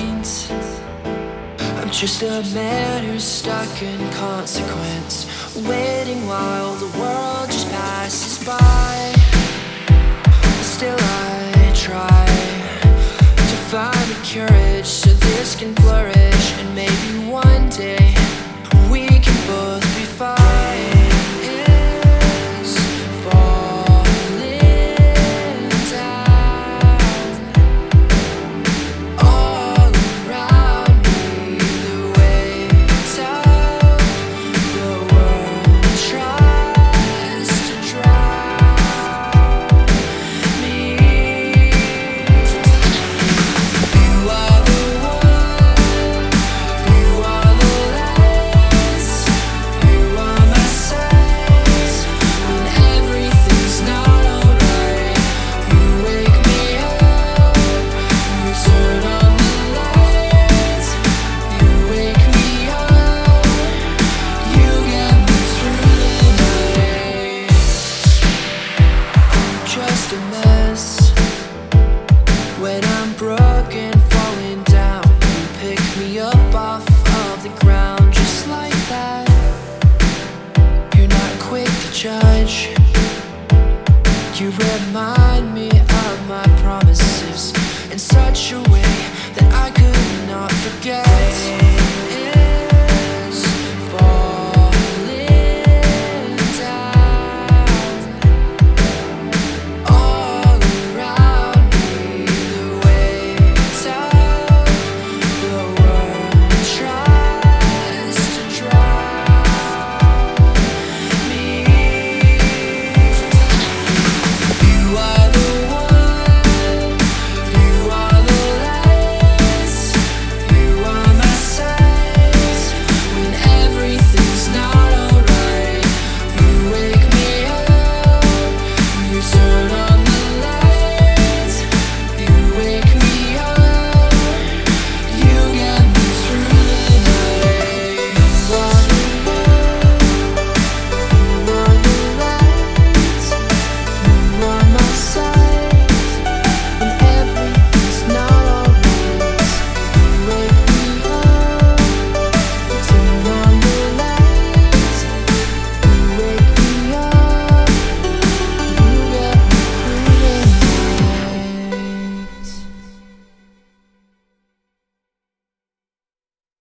mind. I'm just a man who's stuck in consequence, waiting while the world just passes by. But still I try to find the courage so this can flourish, and maybe one day we can both be fine. Is falling down all around me. The weight of the world tries to drown me. You are the one, you are the lights, you are my sights. When everything's not alright, you wake me up, you turn on the lights, you wake me up, you get me through the night. I'm just a mess. When I'm broken, falling down, you pick me up off of the ground just like that. You're not quick to judge. You remind me of my promises in such a way that I could not forget.